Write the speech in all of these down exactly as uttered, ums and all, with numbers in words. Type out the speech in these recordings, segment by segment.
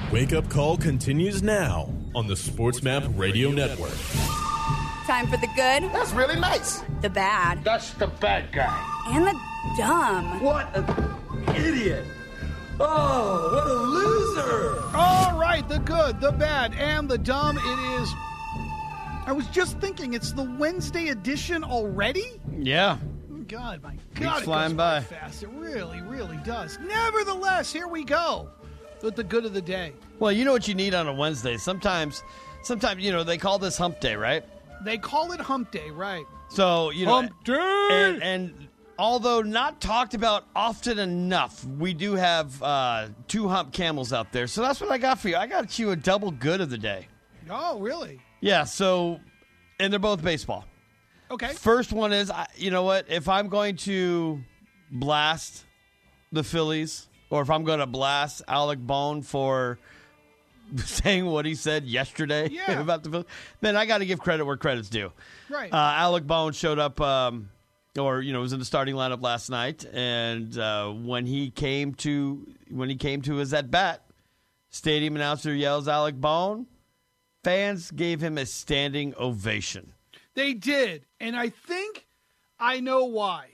Wake Up Call continues now on the SportsMap Radio Network. Time for the good. That's really nice. The bad. That's the bad guy. And the dumb. What an idiot. Oh, what a loser. All right, the good, the bad, and the dumb. It is, I was just thinking, it's the Wednesday edition already? Yeah. God, my Week's God, it flying goes by. fast. It really, really does. Nevertheless, here we go with the good of the day. Well, you know what you need on a Wednesday? Sometimes, sometimes you know, they call this hump day, right? They call it hump day, right? So, you know, Hump day! And, and although not talked about often enough, we do have uh, two hump camels out there. So that's what I got for you. I got you a double good of the day. Oh, really? Yeah, so, and they're both baseball. Okay. First one is, I- you know what? If I'm going to blast the Phillies, or if I'm going to blast Alec Bohm for saying what he said yesterday Yeah. about the Phillies, then I got to give credit where credit's due. Right. Uh, Alec Bohm showed up, um, or you know, was in the starting lineup last night, and uh, when he came to when he came to his at bat, stadium announcer yells Alec Bohm. Fans gave him a standing ovation. They did, and I think I know why.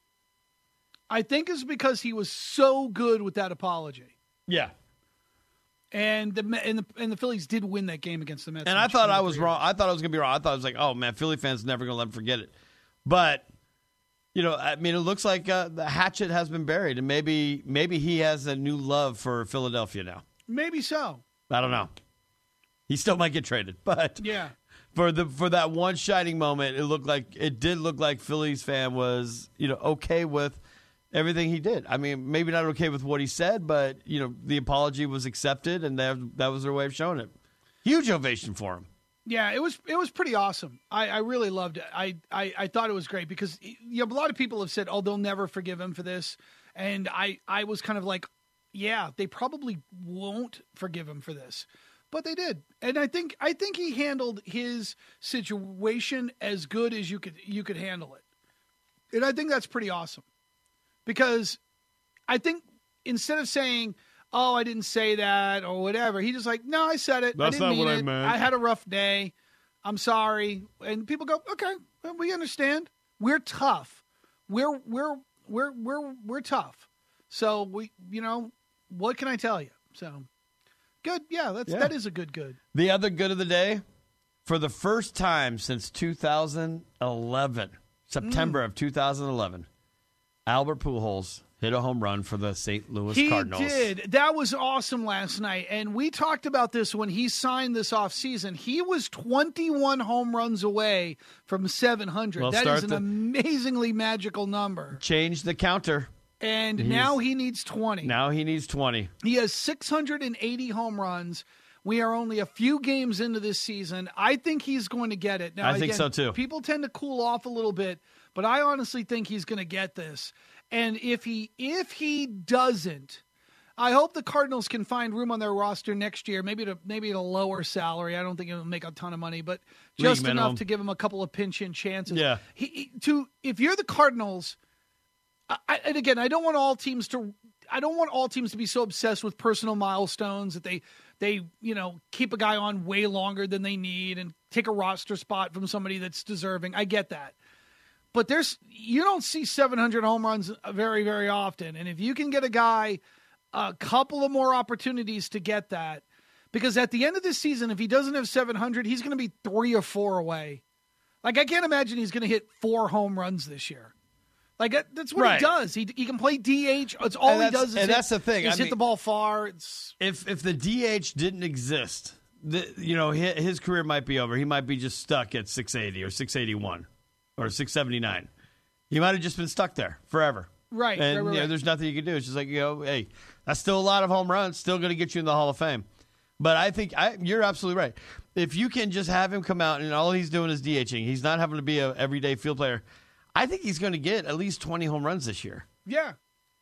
I think it's because he was so good with that apology. Yeah. And the and the and the Phillies did win that game against the Mets. And I thought I was wrong. I thought I was going to be wrong. I thought I was like, oh, man, Philly fans never going to let him forget it. But, you know, I mean, it looks like uh, the hatchet has been buried, and maybe maybe he has a new love for Philadelphia now. Maybe so. I don't know. He still might get traded, but Yeah. for the for that one shining moment, it looked like it did look like Phillies fan was, you know, okay with everything he did. I mean, maybe not okay with what he said, but you know, the apology was accepted, and that that was their way of showing it. Huge ovation for him. Yeah, it was it was pretty awesome. I, I really loved it. I, I, I thought it was great because you know, a lot of people have said, "Oh, they'll never forgive him for this," and I, I was kind of like, "Yeah, they probably won't forgive him for this," but they did, and I think I think he handled his situation as good as you could you could handle it, and I think that's pretty awesome because I think instead of saying, "Oh, I didn't say that," or whatever, he just like, "No, I said it. That's I didn't not mean what I it. meant. I had a rough day. I'm sorry." And people go, "Okay, well, we understand. We're tough. We're we're we're we're we're tough. So we, you know, what can I tell you?" So good. Yeah, that's Yeah. that is a good good. The other good of the day, for the first time since two thousand eleven, September Mm. of two thousand eleven, Albert Pujols hit a home run for the Saint Louis He Cardinals. did. That was awesome last night. And we talked about this when he signed this offseason. He was twenty-one home runs away from seven hundred. Well, That start is an the- amazingly magical number. Changed the counter. And He's- now he needs twenty. Now he needs twenty. He has six hundred eighty home runs. We are only a few games into this season. I think he's going to get it. Now, I think again, so, too. People tend to cool off a little bit, but I honestly think he's going to get this. And if he if he doesn't, I hope the Cardinals can find room on their roster next year, maybe to maybe at a lower salary. I don't think it'll make a ton of money, but just League enough minimum. to give him a couple of pinch in chances. Yeah. He, he- to if you're the Cardinals, I, I- and again, I don't want all teams to I don't want all teams to be so obsessed with personal milestones that they they you know keep a guy on way longer than they need and take a roster spot from somebody that's deserving. I get that. But there's you don't see seven hundred home runs very, very often. And if you can get a guy a couple of more opportunities to get that, because at the end of this season, if he doesn't have seven hundred, he's going to be three or four away. Like, I can't imagine he's going to hit four home runs this year. Like, that- that's what Right. he does. He he can play D H. It's all And he that's- does is and hit, that's the thing. is I hit mean- the ball far. It's If if the D H didn't exist, the, you know, his, his career might be over. He might be just stuck at six eighty or six eighty-one or six seventy-nine. He might have just been stuck there forever. Right, And right, right, you know, right. there's nothing you can do. It's just like, you know, hey, that's still a lot of home runs, still going to get you in the Hall of Fame. But I think I, you're absolutely right. If you can just have him come out and all he's doing is DHing, he's not having to be an everyday field player, I think he's going to get at least twenty home runs this year. yeah,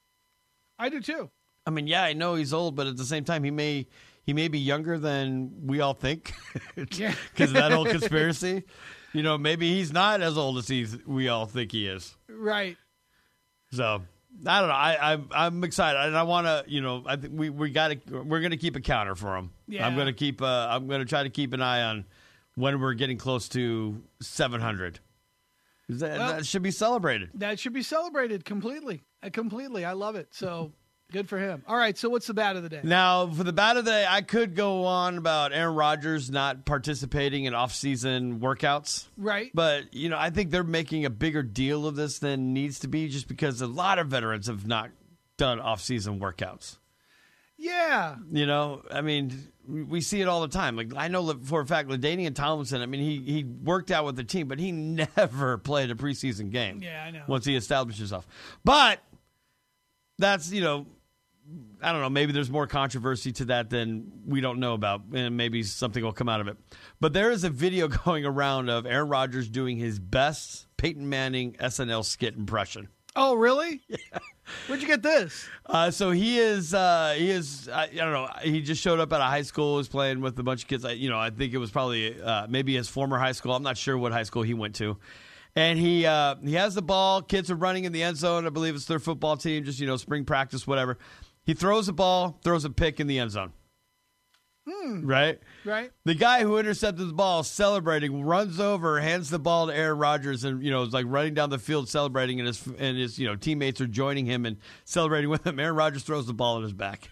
I do too. I mean, yeah, I know he's old, but at the same time, he may he may be younger than we all think Yeah. because of that whole conspiracy. You know, maybe he's not as old as he's, we all think he is. Right. So, I don't know. I, I I'm excited, and I want to. You know, I think we we got to. We're going to keep a counter for him. Yeah. I'm going to keep. Uh, I'm going to try to keep an eye on when we're getting close to seven hundred. That, Well, that should be celebrated. That should be celebrated completely. Uh, completely. I love it. So good for him. All right. So what's the bat of the day? Now, for the bat of the day, I could go on about Aaron Rodgers not participating in off-season workouts. Right. But, you know, I think they're making a bigger deal of this than needs to be just because a lot of veterans have not done off-season workouts. Yeah. You know, I mean, we see it all the time. Like, I know for a fact, LaDainian Tomlinson, I mean, he, he worked out with the team, but he never played a preseason game. Yeah, I know. Once he established himself. But that's, you know, I don't know, maybe there's more controversy to that than we don't know about, and maybe something will come out of it. But there is a video going around of Aaron Rodgers doing his best Peyton Manning S N L skit impression. Oh, really? Yeah. Where'd you get this? Uh, so he is, uh, he is. I, I don't know. He just showed up at a high school. Was playing with a bunch of kids. I, you know, I think it was probably uh, maybe his former high school. I'm not sure what high school he went to. And he uh, he has the ball. Kids are running in the end zone. I believe it's their football team. Just you know, spring practice, whatever. He throws the ball, throws a pick in the end zone. Hmm. Right? Right. The guy who intercepted the ball, celebrating, runs over, hands the ball to Aaron Rodgers, and you know is like running down the field celebrating, and his and his you know teammates are joining him and celebrating with him. Aaron Rodgers throws the ball in his back.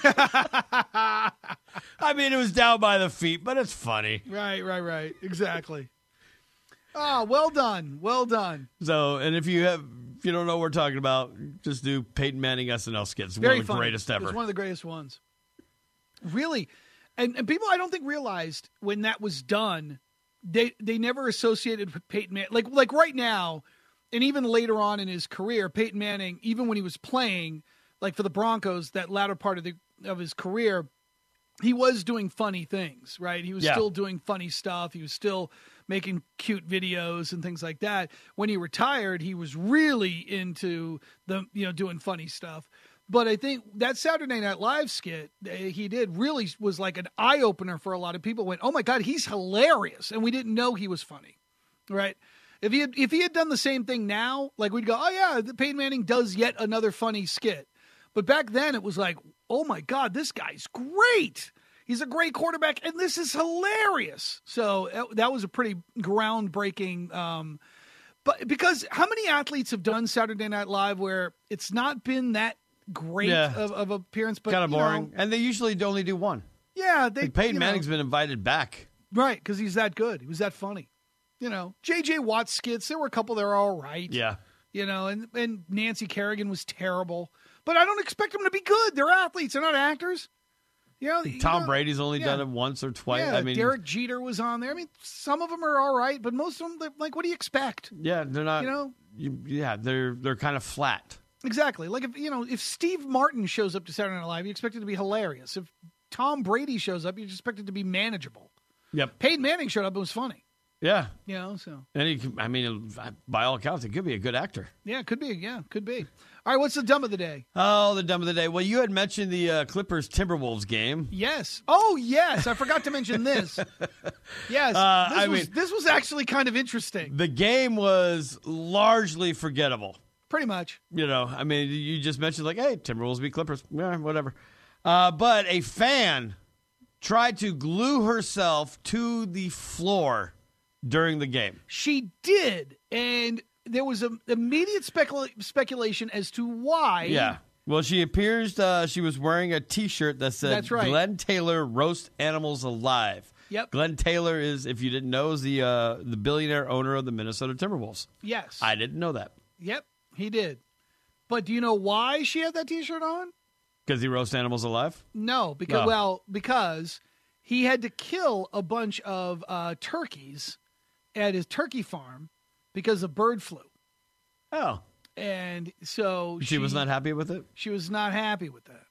I mean, it was down by the feet, but it's funny. Right, right, right. Exactly. Oh, well done. Well done. So, and if you have, if you don't know what we're talking about, just do Peyton Manning S N L skits. Very one of the funny. greatest ever. It's one of the greatest ones. Really. And, and people I don't think realized when that was done, they they never associated with Peyton Manning. Like, like right now, and even later on in his career, Peyton Manning, even when he was playing, like for the Broncos, that latter part of the of his career, he was doing funny things, right? He was Yeah. still doing funny stuff. He was still making cute videos and things like that. When he retired, he was really into the, you know, doing funny stuff. But I think that Saturday Night Live skit uh, he did really was like an eye-opener for a lot of people. Went, oh, my God, he's hilarious. And we didn't know he was funny, right? If he had, if he had done the same thing now, like we'd go, oh, yeah, Peyton Manning does yet another funny skit. But back then it was like, oh, my God, this guy's great. He's a great quarterback, and this is hilarious. So uh, that was a pretty groundbreaking um, but because how many athletes have done Saturday Night Live where it's not been that great Yeah. of, of appearance, but kind of you boring. know, And they usually only do one. yeah, they Like Peyton you know, Manning's been invited back. right because he's that good. He was that funny. You know, J J Watt skits. There were a couple that are all right. Yeah. You know, and and Nancy Kerrigan was terrible, but I don't expect them to be good. They're athletes. They're not actors. You know, you Tom know, Brady's only yeah. done it once or twice. Yeah, I mean, Derek Jeter was on there. I mean, some of them are all right, but most of them, they're like, what do you expect? yeah, they're not. You know? you- yeah, they're they're kind of flat. Exactly. Like if you know, if Steve Martin shows up to Saturday Night Live, you expect it to be hilarious. If Tom Brady shows up, you expect it to be manageable. Yep. Peyton Manning showed up; it was funny. Yeah, You know, so and he, can- I mean, by all accounts, he could be a good actor. yeah, could be. Yeah, could be. All right, what's the dumb of the day? Oh, the dumb of the day. Well, you had mentioned the uh, Clippers Timberwolves game. Yes. Oh, yes. I forgot to mention this. Yes. Uh, this I was mean- this was actually kind of interesting. The game was largely forgettable. Pretty much. You know, I mean, you just mentioned like, hey, Timberwolves beat Clippers, yeah, whatever. Uh, but a fan tried to glue herself to the floor during the game. She did, and there was a immediate specula- speculation as to why. Yeah. Well, she appears uh, she was wearing a T-shirt that said That's right. Glenn Taylor roast animals alive. Yep. Glenn Taylor is, if you didn't know, is the uh, the billionaire owner of the Minnesota Timberwolves. Yes. I didn't know that. Yep, he did. But do you know why she had that T-shirt on? Because he roasts animals alive? No, because No. well, because he had to kill a bunch of uh, turkeys at his turkey farm because of bird flu, Oh. and so She, was not happy with it? She was not happy with that.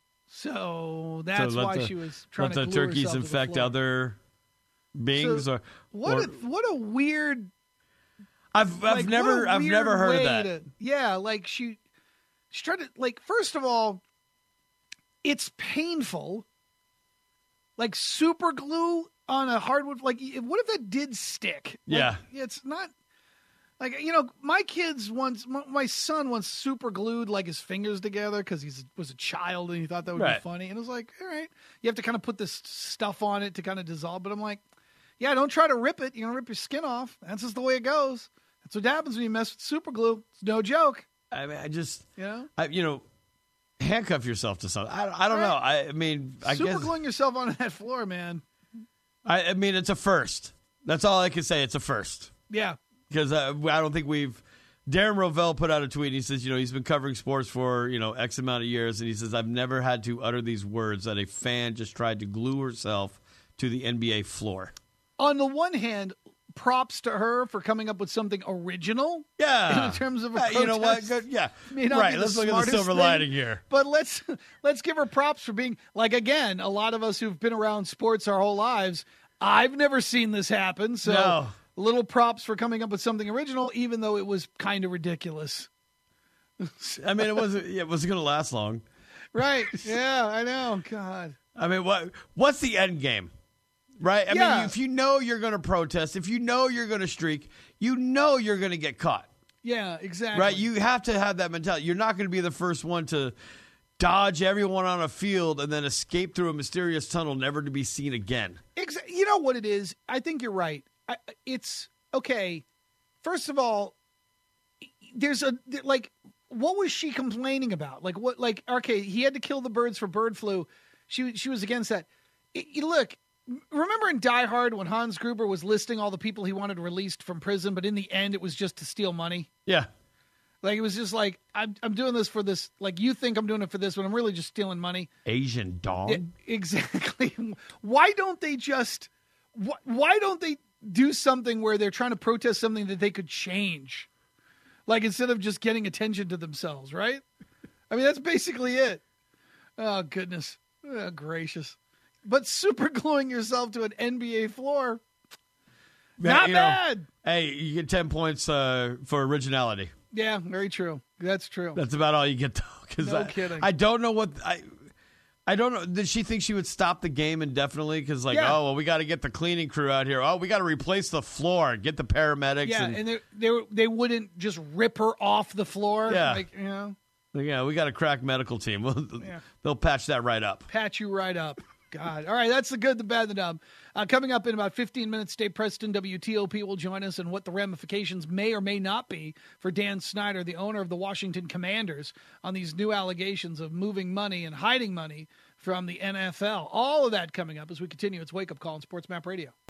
So that's So let why the- she was trying Let to the glue turkeys herself to the infect floor. other beings? So or What or- a what a weird. I've, I've like, never what a I've weird never heard of way that. to- yeah, like she, she tried to like. First of all, it's painful. Like super glue on a hardwood. Like, what if that did stick? Like, Yeah. it's not. Like, you know, my kids once, my, my son once super glued like his fingers together because he was a child and he thought that would Right. be funny. And it was like, all right, you have to kind of put this stuff on it to kind of dissolve. But I'm like, yeah, don't try to rip it. You're going to rip your skin off. That's just the way it goes. That's what happens when you mess with super glue. It's no joke. I mean, I just, You know? I, you know, handcuff yourself to something. I, I don't Right. know. I, I mean, I super guess. gluing yourself onto that floor, man. I, I mean, it's a first. That's all I can say. It's a first Yeah. because uh, I don't think we've. Darren Rovell put out a tweet. He says, you know, he's been covering sports for, you know, X amount of years. And he says, I've never had to utter these words that a fan just tried to glue herself to the N B A floor. On the one hand, props to her for coming up with something original. Yeah. In terms of a Uh, you know what? protest. Good. Yeah. May not Right. be the Let's look at the smartest silver thing, lining here. But let's let's give her props for being like, again, a lot of us who've been around sports our whole lives, I've never seen this happen. So No. little props for coming up with something original, even though it was kind of ridiculous. I mean, it wasn't. It wasn't going to last long. Right. Yeah, I know. God. I mean, what what's the end game? Right? I Yeah. mean, if you know you're going to protest, if you know you're going to streak, you know you're going to get caught. Yeah, exactly. Right? You have to have that mentality. You're not going to be the first one to dodge everyone on a field and then escape through a mysterious tunnel, never to be seen again. Exa- you know what it is? I think you're right. I, it's okay. First of all, there's a like, what was she complaining about? Like what? Like okay, he had to kill the birds for bird flu. She she was against that. It, you look, remember in Die Hard when Hans Gruber was listing all the people he wanted released from prison, but in the end it was just to steal money. Yeah. Like it was just like I'm I'm doing this for this. Like you think I'm doing it for this, but I'm really just stealing money. Asian dog. Yeah, exactly. Why don't they just? Why, why don't they do something where they're trying to protest something that they could change? Like instead of just getting attention to themselves, right? I mean, that's basically it. Oh goodness, oh, gracious! But super gluing yourself to an N B A floor, Man, not you know, bad. hey, you get ten points uh, for originality. Yeah, very true. That's true. That's about all you get, though. Because No I, kidding. I don't know what I. I don't know. Did she think she would stop the game indefinitely? Because like, Yeah. oh well, we got to get the cleaning crew out here. Oh, we got to replace the floor, get the paramedics. Yeah, and, and they they they wouldn't just rip her off the floor. Yeah. Like you know. yeah, we got a crack medical team. We'll, Yeah. They'll patch that right up. Patch you right up. God. All right, that's the good, the bad, the dumb. Uh, coming up in about fifteen minutes, Dave Preston, W T O P, will join us and what the ramifications may or may not be for Dan Snyder, the owner of the Washington Commanders, on these new allegations of moving money and hiding money from the N F L. All of that coming up as we continue. It's Wake Up Call on Sports Map Radio.